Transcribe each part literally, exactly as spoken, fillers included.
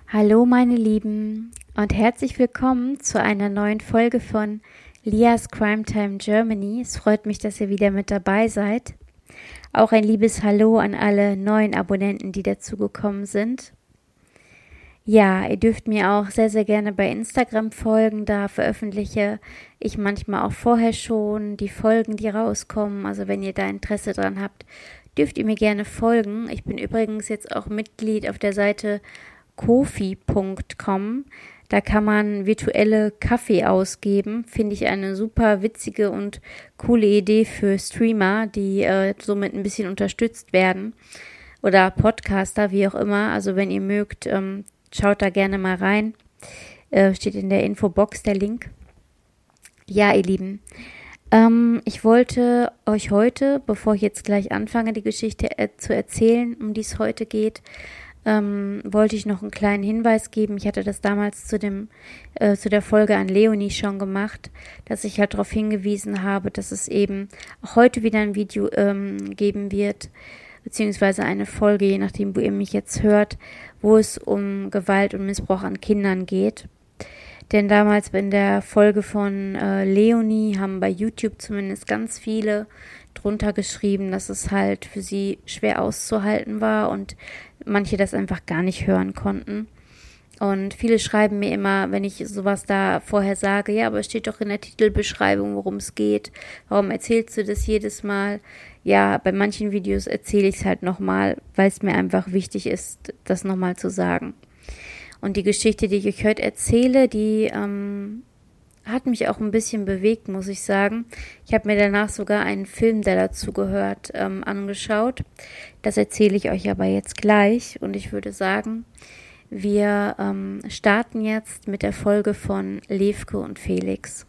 Hallo meine Lieben und herzlich willkommen zu einer neuen Folge von Lias Crime Time Germany. Es freut mich, dass ihr wieder mit dabei seid. Auch ein liebes Hallo an alle neuen Abonnenten, die dazugekommen sind. Ja, ihr dürft mir auch sehr, sehr gerne bei Instagram folgen. Da veröffentliche ich manchmal auch vorher schon die Folgen, die rauskommen. Also wenn ihr da Interesse dran habt, dürft ihr mir gerne folgen. Ich bin übrigens jetzt auch Mitglied auf der Seite Ko-fi punkt com. Da kann man virtuelle Kaffee ausgeben. Finde ich eine super witzige und coole Idee für Streamer, die äh, somit ein bisschen unterstützt werden. Oder Podcaster, wie auch immer. Also wenn ihr mögt, ähm, schaut da gerne mal rein. Äh, steht in der Infobox der Link. Ja, ihr Lieben. Ähm, ich wollte euch heute, bevor ich jetzt gleich anfange, die Geschichte äh, zu erzählen, um die es heute geht, Ähm, wollte ich noch einen kleinen Hinweis geben. Ich hatte das damals zu dem äh, zu der Folge an Leonie schon gemacht, dass ich halt darauf hingewiesen habe, dass es eben auch heute wieder ein Video ähm, geben wird, beziehungsweise eine Folge, je nachdem, wo ihr mich jetzt hört, wo es um Gewalt und Missbrauch an Kindern geht. Denn damals in der Folge von äh, Leonie haben bei YouTube zumindest ganz viele drunter geschrieben, dass es halt für sie schwer auszuhalten war und manche das einfach gar nicht hören konnten. Und viele schreiben mir immer, wenn ich sowas da vorher sage, ja, aber es steht doch in der Titelbeschreibung, worum es geht. Warum erzählst du das jedes Mal? Ja, bei manchen Videos erzähle ich es halt nochmal, weil es mir einfach wichtig ist, das nochmal zu sagen. Und die Geschichte, die ich euch heute erzähle, die ähm, hat mich auch ein bisschen bewegt, muss ich sagen. Ich habe mir danach sogar einen Film, der dazu gehört, ähm, angeschaut. Das erzähle ich euch aber jetzt gleich. Und ich würde sagen, wir ähm, starten jetzt mit der Folge von Levke und Felix.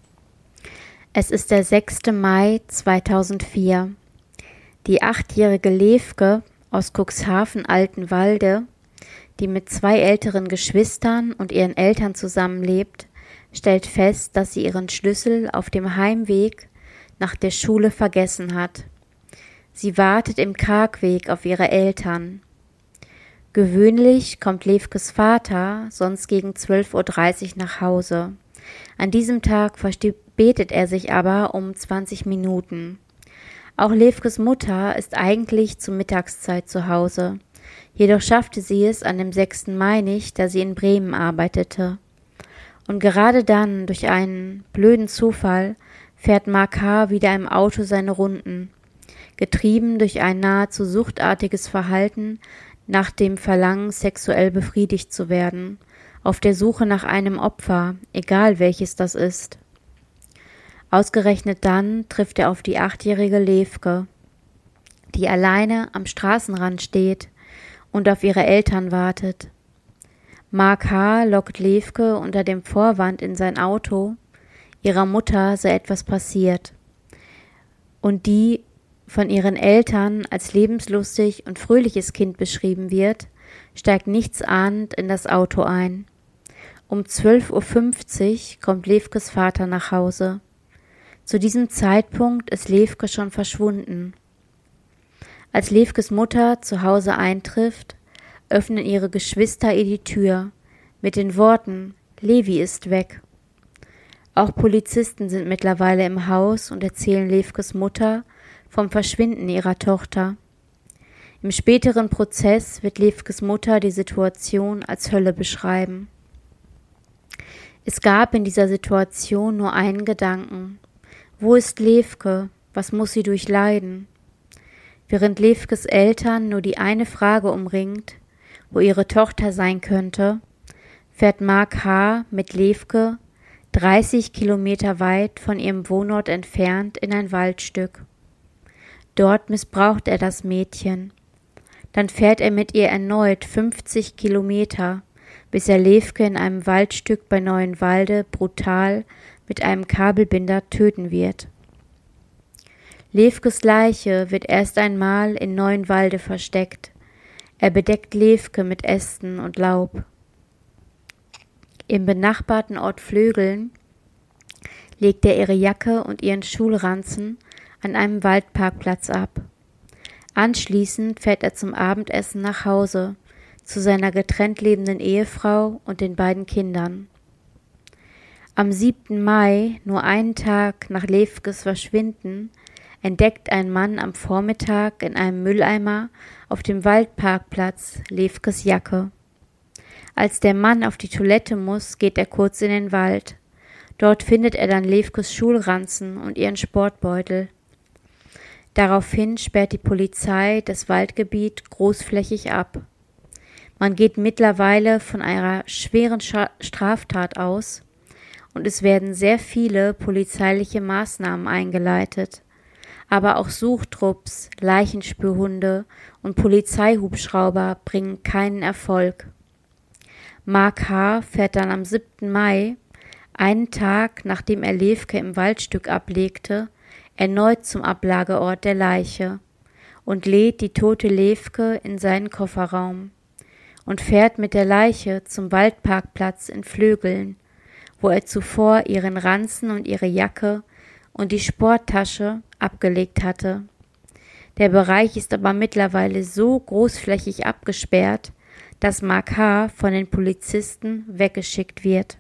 Es ist der sechster Mai zweitausendvier. Die achtjährige Levke aus Cuxhaven-Altenwalde, die mit zwei älteren Geschwistern und ihren Eltern zusammenlebt, stellt fest, dass sie ihren Schlüssel auf dem Heimweg nach der Schule vergessen hat. Sie wartet im Kargweg auf ihre Eltern. Gewöhnlich kommt Levkes Vater sonst gegen zwölf Uhr dreißig nach Hause. An diesem Tag verspätet er sich aber um zwanzig Minuten. Auch Levkes Mutter ist eigentlich zur Mittagszeit zu Hause. Jedoch schaffte sie es an dem sechsten Mai nicht, da sie in Bremen arbeitete. Und gerade dann, durch einen blöden Zufall, fährt Mark H. wieder im Auto seine Runden, getrieben durch ein nahezu suchtartiges Verhalten nach dem Verlangen, sexuell befriedigt zu werden, auf der Suche nach einem Opfer, egal welches das ist. Ausgerechnet dann trifft er auf die achtjährige Levke, die alleine am Straßenrand steht und auf ihre Eltern wartet. Mark H. lockt Levke unter dem Vorwand in sein Auto, ihrer Mutter sei etwas passiert, und die von ihren Eltern als lebenslustig und fröhliches Kind beschrieben wird, steigt nichtsahnend in das Auto ein. Um zwölf Uhr fünfzig kommt Levkes Vater nach Hause. Zu diesem Zeitpunkt ist Levke schon verschwunden. Als Levkes Mutter zu Hause eintrifft, öffnen ihre Geschwister ihr die Tür mit den Worten: Levi ist weg. Auch Polizisten sind mittlerweile im Haus und erzählen Levkes Mutter vom Verschwinden ihrer Tochter. Im späteren Prozess wird Levkes Mutter die Situation als Hölle beschreiben. Es gab in dieser Situation nur einen Gedanken: Wo ist Levke? Was muss sie durchleiden? Während Levkes Eltern nur die eine Frage umringt, wo ihre Tochter sein könnte, fährt Mark H. mit Levke dreißig Kilometer weit von ihrem Wohnort entfernt in ein Waldstück. Dort missbraucht er das Mädchen. Dann fährt er mit ihr erneut fünfzig Kilometer, bis er Levke in einem Waldstück bei Neuenwalde brutal mit einem Kabelbinder töten wird. Levkes Leiche wird erst einmal in Neuenwalde versteckt. Er bedeckt Levke mit Ästen und Laub. Im benachbarten Ort Flögeln legt er ihre Jacke und ihren Schulranzen an einem Waldparkplatz ab. Anschließend fährt er zum Abendessen nach Hause, zu seiner getrennt lebenden Ehefrau und den beiden Kindern. Am siebten Mai, nur einen Tag nach Lefkes Verschwinden, entdeckt ein Mann am Vormittag in einem Mülleimer auf dem Waldparkplatz Lefkes Jacke. Als der Mann auf die Toilette muss, geht er kurz in den Wald. Dort findet er dann Lefkes Schulranzen und ihren Sportbeutel. Daraufhin sperrt die Polizei das Waldgebiet großflächig ab. Man geht mittlerweile von einer schweren Scha- Straftat aus und es werden sehr viele polizeiliche Maßnahmen eingeleitet. Aber auch Suchtrupps, Leichenspürhunde und Polizeihubschrauber bringen keinen Erfolg. Mark H. fährt dann am siebten Mai, einen Tag nachdem er Lefke im Waldstück ablegte, erneut zum Ablageort der Leiche und lädt die tote Lefke in seinen Kofferraum und fährt mit der Leiche zum Waldparkplatz in Flögeln, wo er zuvor ihren Ranzen und ihre Jacke und die Sporttasche abgelegt hatte. Der Bereich ist aber mittlerweile so großflächig abgesperrt, dass Mark H. von den Polizisten weggeschickt wird.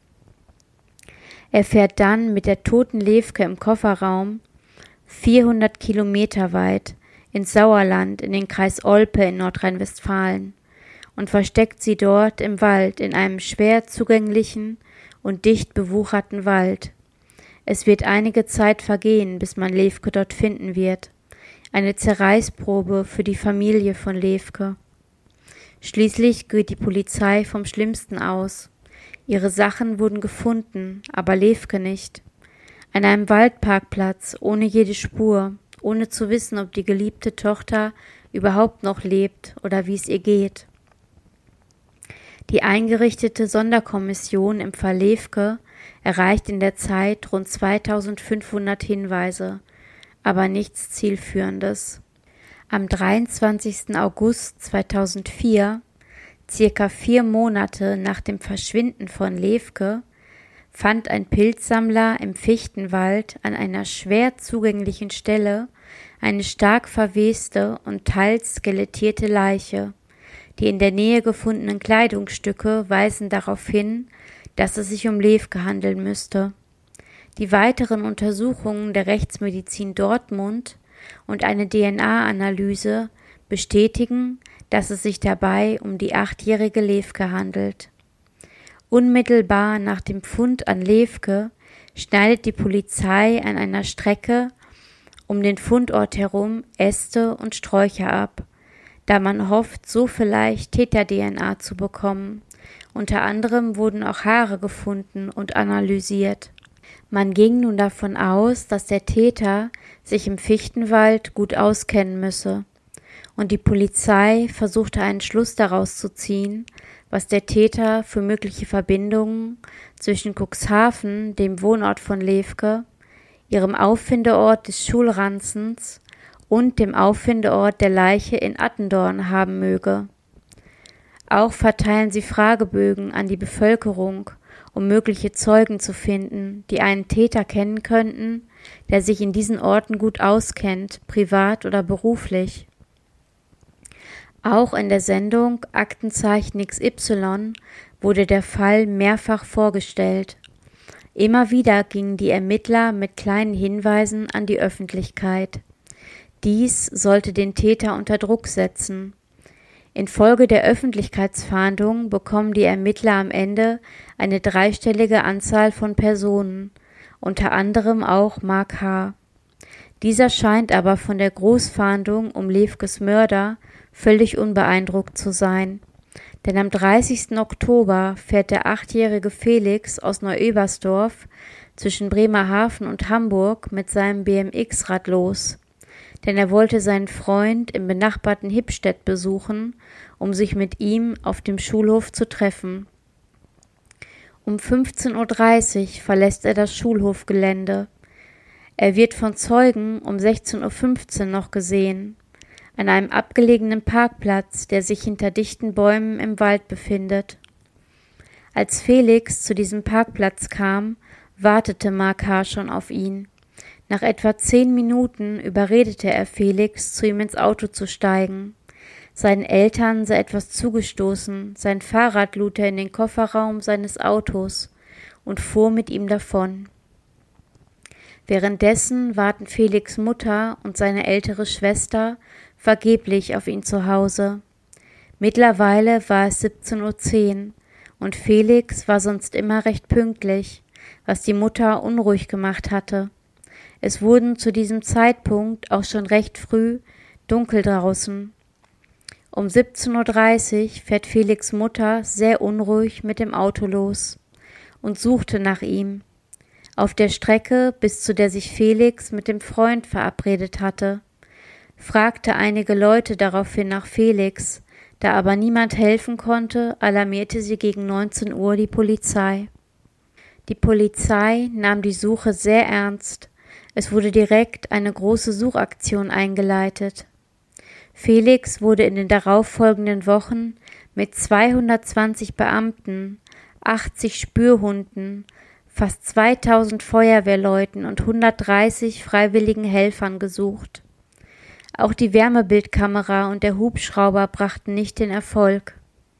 Er fährt dann mit der toten Lefke im Kofferraum vierhundert Kilometer weit ins Sauerland in den Kreis Olpe in Nordrhein-Westfalen und versteckt sie dort im Wald in einem schwer zugänglichen und dicht bewucherten Wald. Es wird einige Zeit vergehen, bis man Lefke dort finden wird. Eine Zerreißprobe für die Familie von Lefke. Schließlich geht die Polizei vom Schlimmsten aus. Ihre Sachen wurden gefunden, aber Lefke nicht. An einem Waldparkplatz, ohne jede Spur, ohne zu wissen, ob die geliebte Tochter überhaupt noch lebt oder wie es ihr geht. Die eingerichtete Sonderkommission im Fall Lefke erreicht in der Zeit rund zweitausendfünfhundert Hinweise, aber nichts Zielführendes. Am dreiundzwanzigsten August zweitausendvier, circa vier Monate nach dem Verschwinden von Lefke, fand ein Pilzsammler im Fichtenwald an einer schwer zugänglichen Stelle eine stark verweste und teils skelettierte Leiche. Die in der Nähe gefundenen Kleidungsstücke weisen darauf hin, dass es sich um Lefke handeln müsste. Die weiteren Untersuchungen der Rechtsmedizin Dortmund und eine D N A-Analyse bestätigen, dass es sich dabei um die achtjährige Lefke handelt. Unmittelbar nach dem Fund an Lefke schneidet die Polizei an einer Strecke um den Fundort herum Äste und Sträucher ab, da man hofft, so vielleicht Täter-D N A zu bekommen. Unter anderem wurden auch Haare gefunden und analysiert. Man ging nun davon aus, dass der Täter sich im Fichtenwald gut auskennen müsse, und die Polizei versuchte einen Schluss daraus zu ziehen, was der Täter für mögliche Verbindungen zwischen Cuxhaven, dem Wohnort von Lefke, ihrem Auffindeort des Schulranzens und dem Auffindeort der Leiche in Attendorn haben möge. Auch verteilen sie Fragebögen an die Bevölkerung, um mögliche Zeugen zu finden, die einen Täter kennen könnten, der sich in diesen Orten gut auskennt, privat oder beruflich. Auch in der Sendung Aktenzeichen X Y wurde der Fall mehrfach vorgestellt. Immer wieder gingen die Ermittler mit kleinen Hinweisen an die Öffentlichkeit. Dies sollte den Täter unter Druck setzen. Infolge der Öffentlichkeitsfahndung bekommen die Ermittler am Ende eine dreistellige Anzahl von Personen, unter anderem auch Mark H. Dieser scheint aber von der Großfahndung um Lefkes Mörder völlig unbeeindruckt zu sein, denn am dreißigsten Oktober fährt der achtjährige Felix aus Neu-Ebersdorf zwischen Bremerhaven und Hamburg mit seinem B M X-Rad los, denn er wollte seinen Freund im benachbarten Hippstedt besuchen, um sich mit ihm auf dem Schulhof zu treffen. Um fünfzehn Uhr dreißig verlässt er das Schulhofgelände. Er wird von Zeugen um sechzehn Uhr fünfzehn noch gesehen, an einem abgelegenen Parkplatz, der sich hinter dichten Bäumen im Wald befindet. Als Felix zu diesem Parkplatz kam, wartete Mark H. schon auf ihn. Nach etwa zehn Minuten überredete er Felix, zu ihm ins Auto zu steigen. Seinen Eltern sei etwas zugestoßen, sein Fahrrad lud er in den Kofferraum seines Autos und fuhr mit ihm davon. Währenddessen warten Felix' Mutter und seine ältere Schwester vergeblich auf ihn zu Hause. Mittlerweile war es siebzehn Uhr zehn und Felix war sonst immer recht pünktlich, was die Mutter unruhig gemacht hatte. Es wurden zu diesem Zeitpunkt auch schon recht früh dunkel draußen. Um siebzehn Uhr dreißig fährt Felix' Mutter sehr unruhig mit dem Auto los und suchte nach ihm. Auf der Strecke, bis zu der sich Felix mit dem Freund verabredet hatte, fragte einige Leute daraufhin nach Felix. Da aber niemand helfen konnte, alarmierte sie gegen neunzehn Uhr die Polizei. Die Polizei nahm die Suche sehr ernst. Es wurde direkt eine große Suchaktion eingeleitet. Felix wurde in den darauffolgenden Wochen mit zweihundertzwanzig Beamten, achtzig Spürhunden, fast zweitausend Feuerwehrleuten und hundertdreißig freiwilligen Helfern gesucht. Auch die Wärmebildkamera und der Hubschrauber brachten nicht den Erfolg.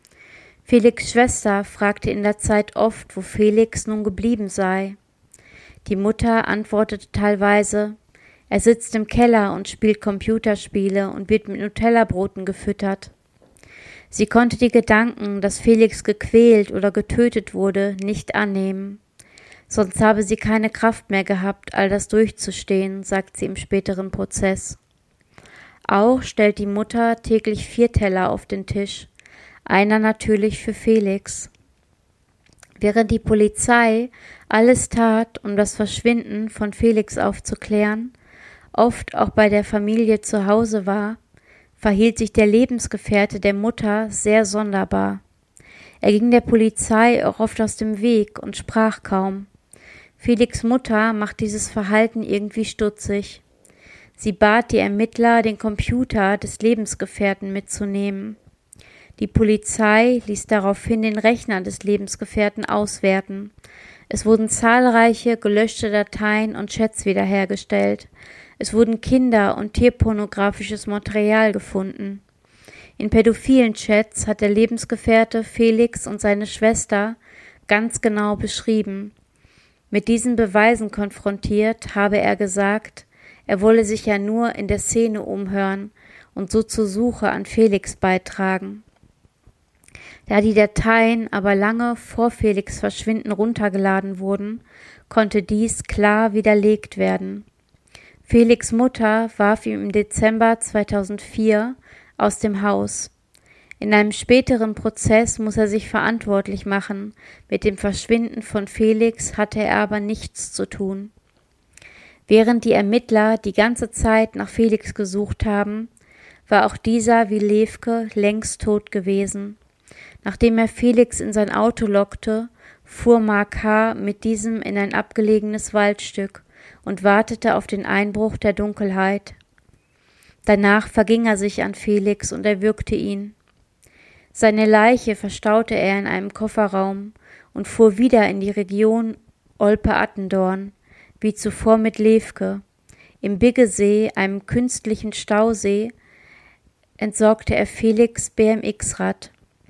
Felix' Schwester fragte in der Zeit oft, wo Felix nun geblieben sei. Die Mutter antwortete teilweise, er sitzt im Keller und spielt Computerspiele und wird mit Nutella-Broten gefüttert. Sie konnte die Gedanken, dass Felix gequält oder getötet wurde, nicht annehmen. Sonst habe sie keine Kraft mehr gehabt, all das durchzustehen, sagt sie im späteren Prozess. Auch stellt die Mutter täglich vier Teller auf den Tisch, einer natürlich für Felix. Während die Polizei alles tat, um das Verschwinden von Felix aufzuklären, oft auch bei der Familie zu Hause war, verhielt sich der Lebensgefährte der Mutter sehr sonderbar. Er ging der Polizei auch oft aus dem Weg und sprach kaum. Felix' Mutter macht dieses Verhalten irgendwie stutzig. Sie bat die Ermittler, den Computer des Lebensgefährten mitzunehmen. Die Polizei ließ daraufhin den Rechner des Lebensgefährten auswerten. Es wurden zahlreiche gelöschte Dateien und Chats wiederhergestellt. Es wurden Kinder- und tierpornografisches Material gefunden. In pädophilen Chats hat der Lebensgefährte Felix und seine Schwester ganz genau beschrieben. Mit diesen Beweisen konfrontiert, habe er gesagt, er wolle sich ja nur in der Szene umhören und so zur Suche an Felix beitragen. Da die Dateien aber lange vor Felix' Verschwinden runtergeladen wurden, konnte dies klar widerlegt werden. Felix' Mutter warf ihn im Dezember zweitausendvier aus dem Haus. In einem späteren Prozess muss er sich verantwortlich machen. Mit dem Verschwinden von Felix hatte er aber nichts zu tun. Während die Ermittler die ganze Zeit nach Felix gesucht haben, war auch dieser wie Levke längst tot gewesen. Nachdem er Felix in sein Auto lockte, fuhr Mark H. mit diesem in ein abgelegenes Waldstück und wartete auf den Einbruch der Dunkelheit. Danach verging er sich an Felix und erwürgte ihn. Seine Leiche verstaute er in einem Kofferraum und fuhr wieder in die Region Olpe-Attendorn, wie zuvor mit Levke. Im Biggesee, einem künstlichen Stausee, entsorgte er Felix' B M X-Rad.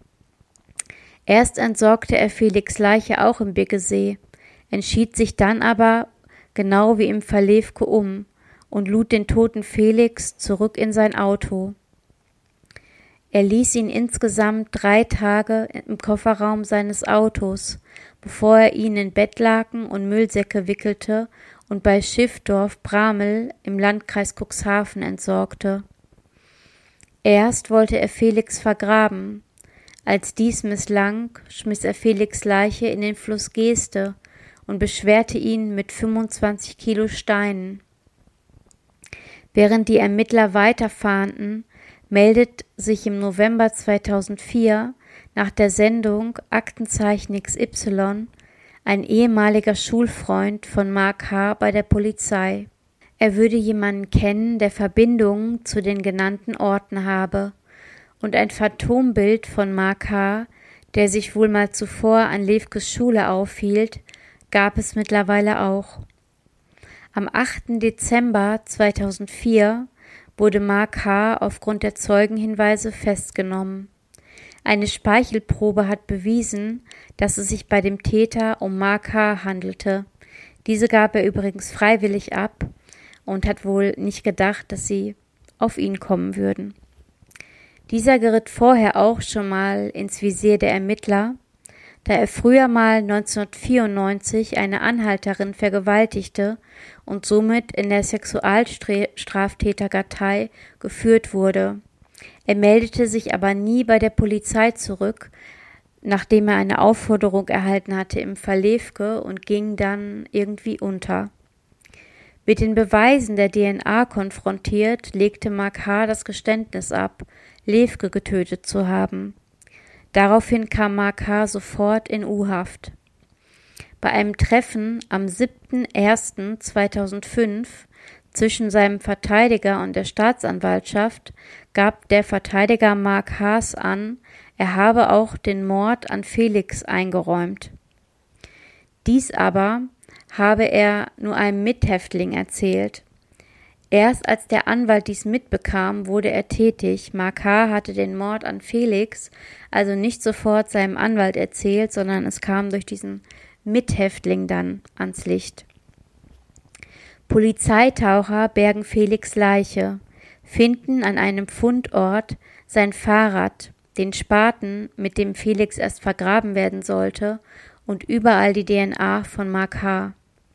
Erst entsorgte er Felix' Leiche auch im Biggesee, entschied sich dann aber, genau wie im Fall Levke, um und lud den toten Felix zurück in sein Auto. Er ließ ihn insgesamt drei Tage im Kofferraum seines Autos, bevor er ihn in Bettlaken und Müllsäcke wickelte und bei Schiffdorf Bramel im Landkreis Cuxhaven entsorgte. Erst wollte er Felix vergraben. Als dies misslang, schmiss er Felix' Leiche in den Fluss Geeste und beschwerte ihn mit fünfundzwanzig Kilo Steinen. Während die Ermittler weiterfahnden, meldet sich im November zweitausendvier nach der Sendung Aktenzeichen X Y ein ehemaliger Schulfreund von Mark H. bei der Polizei. Er würde jemanden kennen, der Verbindungen zu den genannten Orten habe, und ein Phantombild von Mark H., der sich wohl mal zuvor an Levkes Schule aufhielt, gab es mittlerweile auch. Am achten Dezember zweitausendvier wurde Mark H. aufgrund der Zeugenhinweise festgenommen. Eine Speichelprobe hat bewiesen, dass es sich bei dem Täter um Mark H. handelte. Diese gab er übrigens freiwillig ab und hat wohl nicht gedacht, dass sie auf ihn kommen würden. Dieser geriet vorher auch schon mal ins Visier der Ermittler, da er früher mal neunzehnhundertvierundneunzig eine Anhalterin vergewaltigte und somit in der Sexualstraftäterkartei geführt wurde. Er meldete sich aber nie bei der Polizei zurück, nachdem er eine Aufforderung erhalten hatte im Fall Lewke, und ging dann irgendwie unter. Mit den Beweisen der D N A konfrontiert, legte Mark H. das Geständnis ab, Lewke getötet zu haben. Daraufhin kam Mark H. sofort in U-Haft. Bei einem Treffen am siebten ersten zweitausendfünf zwischen seinem Verteidiger und der Staatsanwaltschaft gab der Verteidiger Mark Haas an, er habe auch den Mord an Felix eingeräumt. Dies aber habe er nur einem Mithäftling erzählt. Erst als der Anwalt dies mitbekam, wurde er tätig. Mark H. hatte den Mord an Felix also nicht sofort seinem Anwalt erzählt, sondern es kam durch diesen Mithäftling dann ans Licht. Polizeitaucher bergen Felix' Leiche, finden an einem Fundort sein Fahrrad, den Spaten, mit dem Felix erst vergraben werden sollte, und überall die D N A von Mark H.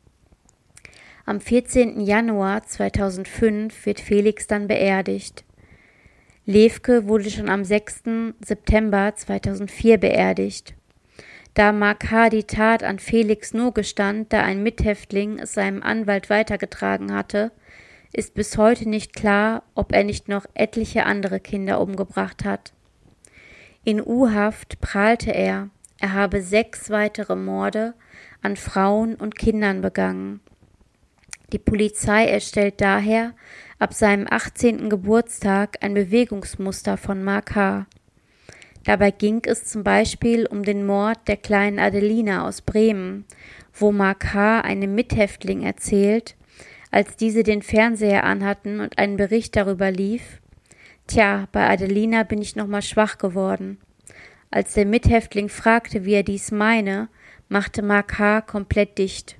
Am vierzehnten Januar zweitausendfünf wird Felix dann beerdigt. Lewke wurde schon am sechsten September zweitausendvier beerdigt. Da Mark H. die Tat an Felix nur gestand, da ein Mithäftling es seinem Anwalt weitergetragen hatte, ist bis heute nicht klar, ob er nicht noch etliche andere Kinder umgebracht hat. In U-Haft prahlte er, er habe sechs weitere Morde an Frauen und Kindern begangen. Die Polizei erstellt daher ab seinem achtzehnten Geburtstag ein Bewegungsmuster von Mark H. Dabei ging es zum Beispiel um den Mord der kleinen Adelina aus Bremen, wo Mark H. einem Mithäftling erzählt, als diese den Fernseher anhatten und ein Bericht darüber lief: Tja, bei Adelina bin ich nochmal schwach geworden. Als der Mithäftling fragte, wie er dies meine, machte Mark H. komplett dicht.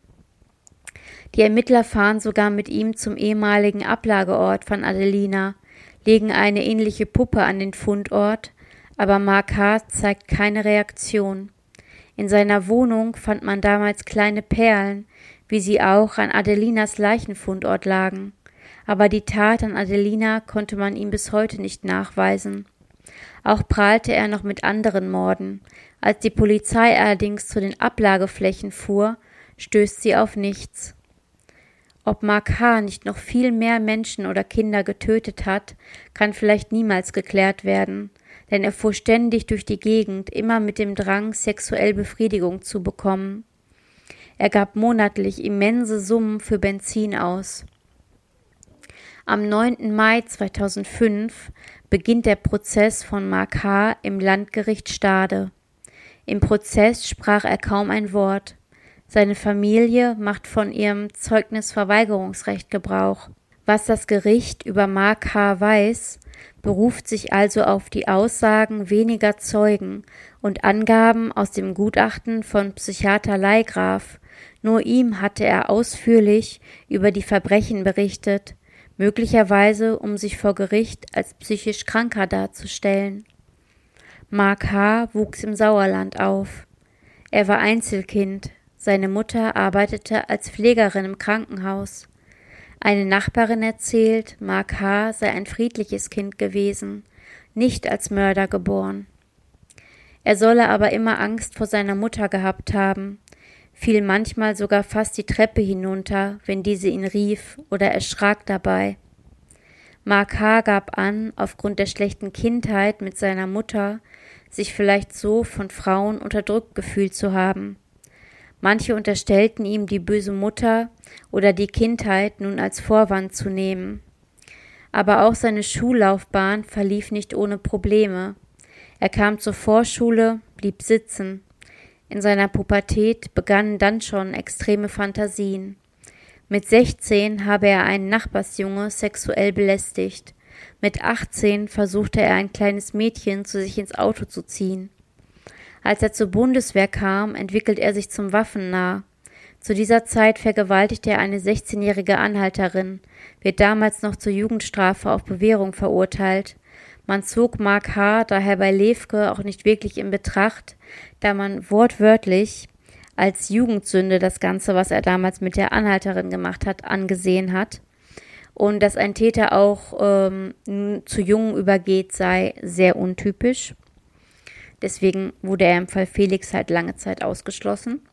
Die Ermittler fahren sogar mit ihm zum ehemaligen Ablageort von Adelina, legen eine ähnliche Puppe an den Fundort, aber Mark H. zeigt keine Reaktion. In seiner Wohnung fand man damals kleine Perlen, wie sie auch an Adelinas Leichenfundort lagen. Aber die Tat an Adelina konnte man ihm bis heute nicht nachweisen. Auch prahlte er noch mit anderen Morden. Als die Polizei allerdings zu den Ablageflächen fuhr, stößt sie auf nichts. Ob Mark H. nicht noch viel mehr Menschen oder Kinder getötet hat, kann vielleicht niemals geklärt werden, denn er fuhr ständig durch die Gegend, immer mit dem Drang, sexuell Befriedigung zu bekommen. Er gab monatlich immense Summen für Benzin aus. Am neunten Mai zweitausendfünf beginnt der Prozess von Mark H. im Landgericht Stade. Im Prozess sprach er kaum ein Wort. Seine Familie macht von ihrem Zeugnisverweigerungsrecht Gebrauch. Was das Gericht über Mark H. weiß, beruft sich also auf die Aussagen weniger Zeugen und Angaben aus dem Gutachten von Psychiater Leigraf. Nur ihm hatte er ausführlich über die Verbrechen berichtet, möglicherweise um sich vor Gericht als psychisch Kranker darzustellen. Mark H. wuchs im Sauerland auf. Er war Einzelkind. Seine Mutter arbeitete als Pflegerin im Krankenhaus. Eine Nachbarin erzählt, Mark H. sei ein friedliches Kind gewesen, nicht als Mörder geboren. Er solle aber immer Angst vor seiner Mutter gehabt haben, fiel manchmal sogar fast die Treppe hinunter, wenn diese ihn rief, oder erschrak dabei. Mark H. gab an, aufgrund der schlechten Kindheit mit seiner Mutter, sich vielleicht so von Frauen unterdrückt gefühlt zu haben. Manche unterstellten ihm, die böse Mutter oder die Kindheit nun als Vorwand zu nehmen. Aber auch seine Schullaufbahn verlief nicht ohne Probleme. Er kam zur Vorschule, blieb sitzen. In seiner Pubertät begannen dann schon extreme Fantasien. Mit sechzehn habe er einen Nachbarsjunge sexuell belästigt. Mit achtzehn versuchte er ein kleines Mädchen zu sich ins Auto zu ziehen. Als er zur Bundeswehr kam, entwickelt er sich zum Waffennarr. Zu dieser Zeit vergewaltigte er eine sechzehnjährige Anhalterin, wird damals noch zur Jugendstrafe auf Bewährung verurteilt. Man zog Mark H. daher bei Lefke auch nicht wirklich in Betracht, da man wortwörtlich als Jugendsünde das Ganze, was er damals mit der Anhalterin gemacht hat, angesehen hat. Und dass ein Täter auch ähm, zu Jungen übergeht, sei sehr untypisch. Deswegen wurde er im Fall Felix halt lange Zeit ausgeschlossen.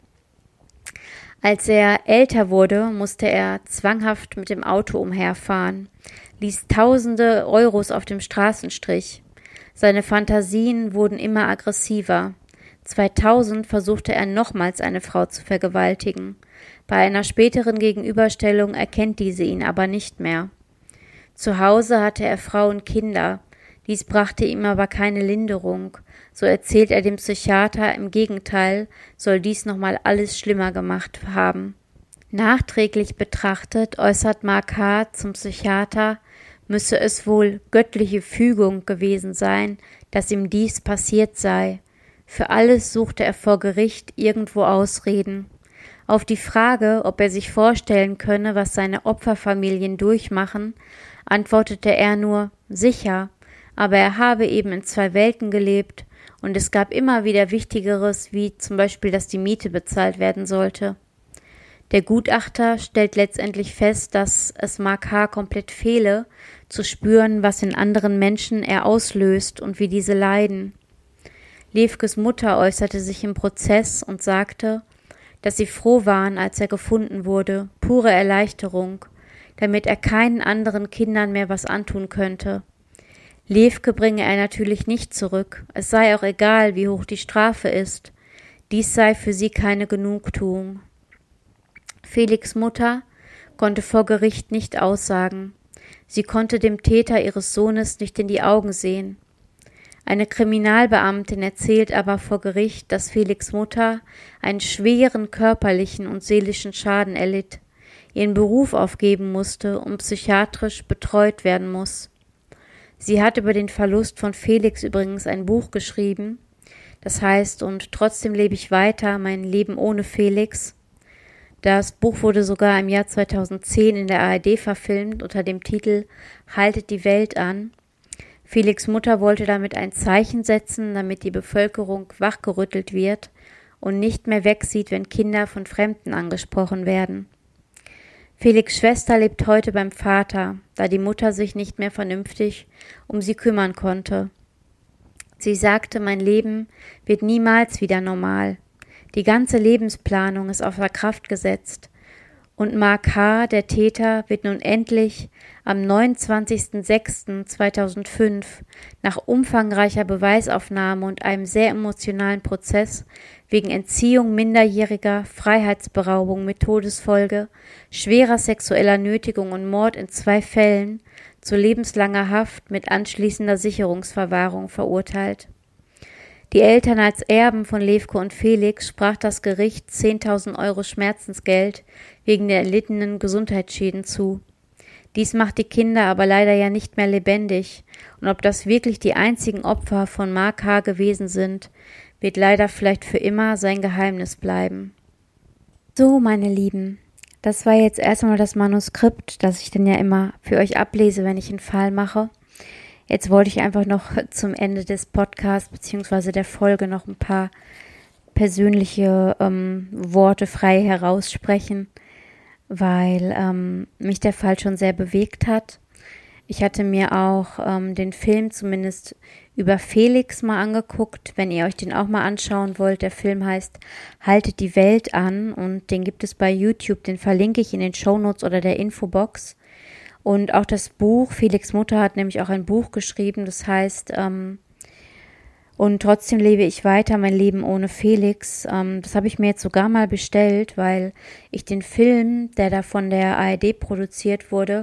Als er älter wurde, musste er zwanghaft mit dem Auto umherfahren, ließ tausende Euros auf dem Straßenstrich. Seine Fantasien wurden immer aggressiver. zweitausend versuchte er nochmals eine Frau zu vergewaltigen. Bei einer späteren Gegenüberstellung erkennt diese ihn aber nicht mehr. Zu Hause hatte er Frau und Kinder. Dies brachte ihm aber keine Linderung. So erzählt er dem Psychiater, im Gegenteil soll dies nochmal alles schlimmer gemacht haben. Nachträglich betrachtet äußert Mark H. zum Psychiater, müsse es wohl göttliche Fügung gewesen sein, dass ihm dies passiert sei. Für alles suchte er vor Gericht irgendwo Ausreden. Auf die Frage, ob er sich vorstellen könne, was seine Opferfamilien durchmachen, antwortete er nur, sicher, aber er habe eben in zwei Welten gelebt und es gab immer wieder Wichtigeres, wie zum Beispiel, dass die Miete bezahlt werden sollte. Der Gutachter stellt letztendlich fest, dass es Mark H. komplett fehle, zu spüren, was in anderen Menschen er auslöst und wie diese leiden. Lefkes Mutter äußerte sich im Prozess und sagte, dass sie froh waren, als er gefunden wurde, pure Erleichterung, damit er keinen anderen Kindern mehr was antun könnte. Lefke bringe er natürlich nicht zurück, es sei auch egal, wie hoch die Strafe ist, dies sei für sie keine Genugtuung. Felix' Mutter konnte vor Gericht nicht aussagen. Sie konnte dem Täter ihres Sohnes nicht in die Augen sehen. Eine Kriminalbeamtin erzählt aber vor Gericht, dass Felix' Mutter einen schweren körperlichen und seelischen Schaden erlitt, ihren Beruf aufgeben musste und psychiatrisch betreut werden muss. Sie hat über den Verlust von Felix übrigens ein Buch geschrieben, das heißt „Und trotzdem lebe ich weiter, mein Leben ohne Felix". Das Buch wurde sogar im Jahr zweitausendzehn in der A R D verfilmt unter dem Titel »Haltet die Welt an». Felix' Mutter wollte damit ein Zeichen setzen, damit die Bevölkerung wachgerüttelt wird und nicht mehr wegsieht, wenn Kinder von Fremden angesprochen werden. Felix' Schwester lebt heute beim Vater, da die Mutter sich nicht mehr vernünftig um sie kümmern konnte. Sie sagte, mein Leben wird niemals wieder normal. Die ganze Lebensplanung ist außer Kraft gesetzt. Und Mark H., der Täter, wird nun endlich am neunundzwanzigsten sechsten zweitausendfünf nach umfangreicher Beweisaufnahme und einem sehr emotionalen Prozess wegen Entziehung minderjähriger, Freiheitsberaubung mit Todesfolge, schwerer sexueller Nötigung und Mord in zwei Fällen zu lebenslanger Haft mit anschließender Sicherungsverwahrung verurteilt. Die Eltern als Erben von Lefke und Felix sprach das Gericht zehntausend Euro Schmerzensgeld wegen der erlittenen Gesundheitsschäden zu. Dies macht die Kinder aber leider ja nicht mehr lebendig, und ob das wirklich die einzigen Opfer von Mark H. gewesen sind, wird leider vielleicht für immer sein Geheimnis bleiben. So, meine Lieben, das war jetzt erstmal das Manuskript, das ich dann ja immer für euch ablese, wenn ich einen Fall mache. Jetzt wollte ich einfach noch zum Ende des Podcasts bzw. der Folge noch ein paar persönliche ähm, Worte frei heraussprechen, weil ähm, mich der Fall schon sehr bewegt hat. Ich hatte mir auch ähm, den Film zumindest über Felix mal angeguckt, wenn ihr euch den auch mal anschauen wollt. Der Film heißt Haltet die Welt an und den gibt es bei YouTube, den verlinke ich in den Shownotes oder der Infobox. Und auch das Buch, Felix' Mutter hat nämlich auch ein Buch geschrieben, das heißt ähm, Und trotzdem lebe ich weiter, mein Leben ohne Felix. Ähm, das habe ich mir jetzt sogar mal bestellt, weil ich den Film, der da von der A R D produziert wurde,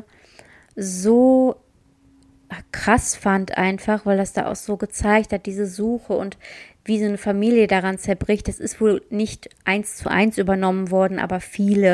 so krass fand einfach, weil das da auch so gezeigt hat, diese Suche und wie so eine Familie daran zerbricht. Das ist wohl nicht eins zu eins übernommen worden, aber viele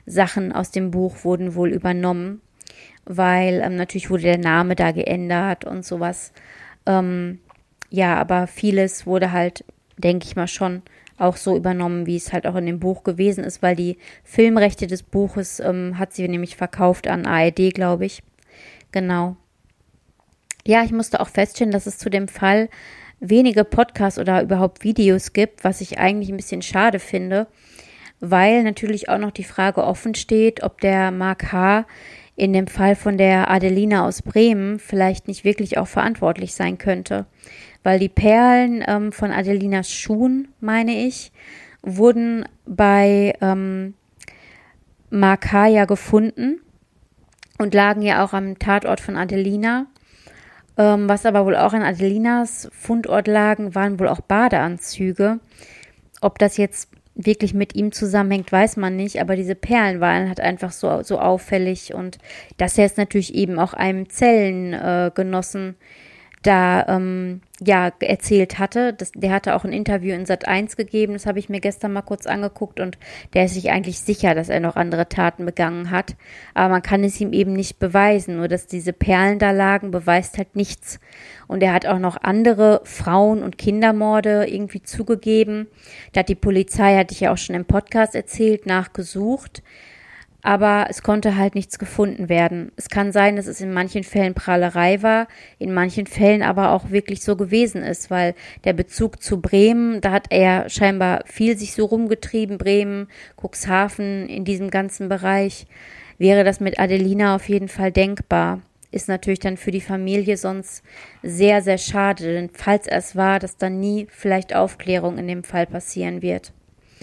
Sachen aus dem Buch wurden wohl übernommen, weil ähm, natürlich wurde der Name da geändert und sowas. Ähm, ja, aber vieles wurde halt, denke ich mal, schon auch so übernommen, wie es halt auch in dem Buch gewesen ist, weil die Filmrechte des Buches ähm, hat sie nämlich verkauft an A R D, glaube ich. Genau. Ja, ich musste auch feststellen, dass es zu dem Fall wenige Podcasts oder überhaupt Videos gibt, was ich eigentlich ein bisschen schade finde, weil natürlich auch noch die Frage offen steht, ob der Mark H. in dem Fall von der Adelina aus Bremen vielleicht nicht wirklich auch verantwortlich sein könnte. Weil die Perlen ähm, von Adelinas Schuhen, meine ich, wurden bei ähm, Mark H. ja gefunden und lagen ja auch am Tatort von Adelina. Ähm, was aber wohl auch an Adelinas Fundort lagen, waren wohl auch Badeanzüge. Ob das jetzt wirklich mit ihm zusammenhängt, weiß man nicht, aber diese Perlen waren halt einfach so, so auffällig und dass er es natürlich eben auch einem Zellengenossen da ähm, ja erzählt hatte. Das, der hatte auch ein Interview in Sat eins gegeben, das habe ich mir gestern mal kurz angeguckt und der ist sich eigentlich sicher, dass er noch andere Taten begangen hat. Aber man kann es ihm eben nicht beweisen, nur dass diese Perlen da lagen, beweist halt nichts. Und er hat auch noch andere Frauen- und Kindermorde irgendwie zugegeben. Da hat die Polizei, hatte ich ja auch schon im Podcast erzählt, nachgesucht. Aber es konnte halt nichts gefunden werden. Es kann sein, dass es in manchen Fällen Prahlerei war, in manchen Fällen aber auch wirklich so gewesen ist, weil der Bezug zu Bremen, da hat er scheinbar viel sich so rumgetrieben, Bremen, Cuxhaven, in diesem ganzen Bereich, wäre das mit Adelina auf jeden Fall denkbar. Ist natürlich dann für die Familie sonst sehr, sehr schade, denn falls es war, dass dann nie vielleicht Aufklärung in dem Fall passieren wird.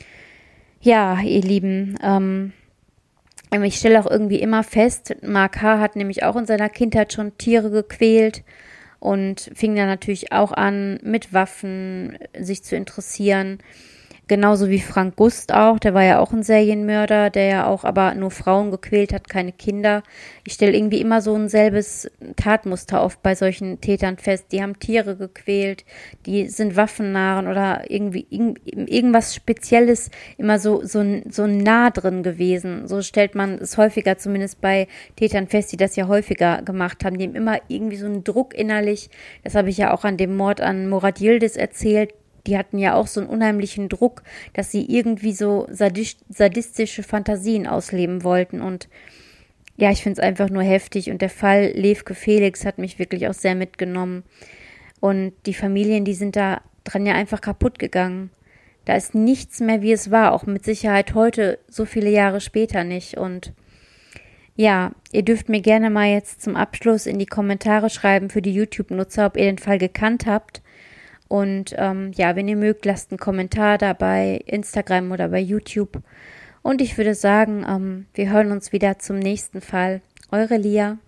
Ja, ihr Lieben, ähm, ich stelle auch irgendwie immer fest, Mark H. hat nämlich auch in seiner Kindheit schon Tiere gequält und fing dann natürlich auch an, mit Waffen sich zu interessieren. Genauso wie Frank Gust auch, der war ja auch ein Serienmörder, der ja auch aber nur Frauen gequält hat, keine Kinder. Ich stelle irgendwie immer so ein selbes Tatmuster oft bei solchen Tätern fest. Die haben Tiere gequält, die sind Waffennarren oder irgendwie irgendwas Spezielles, immer so, so, so nah drin gewesen. So stellt man es häufiger, zumindest bei Tätern fest, die das ja häufiger gemacht haben. Die haben immer irgendwie so einen Druck innerlich. Das habe ich ja auch an dem Mord an Murat Yildiz erzählt. Die hatten ja auch so einen unheimlichen Druck, dass sie irgendwie so sadistische Fantasien ausleben wollten. Und ja, ich finde es einfach nur heftig. Und der Fall Levke Felix hat mich wirklich auch sehr mitgenommen. Und die Familien, die sind da dran ja einfach kaputt gegangen. Da ist nichts mehr, wie es war. Auch mit Sicherheit heute, so viele Jahre später nicht. Und ja, ihr dürft mir gerne mal jetzt zum Abschluss in die Kommentare schreiben für die YouTube-Nutzer, ob ihr den Fall gekannt habt. Und ähm, ja, wenn ihr mögt, lasst einen Kommentar da bei Instagram oder bei YouTube. Und ich würde sagen, ähm, wir hören uns wieder zum nächsten Fall. Eure Lia.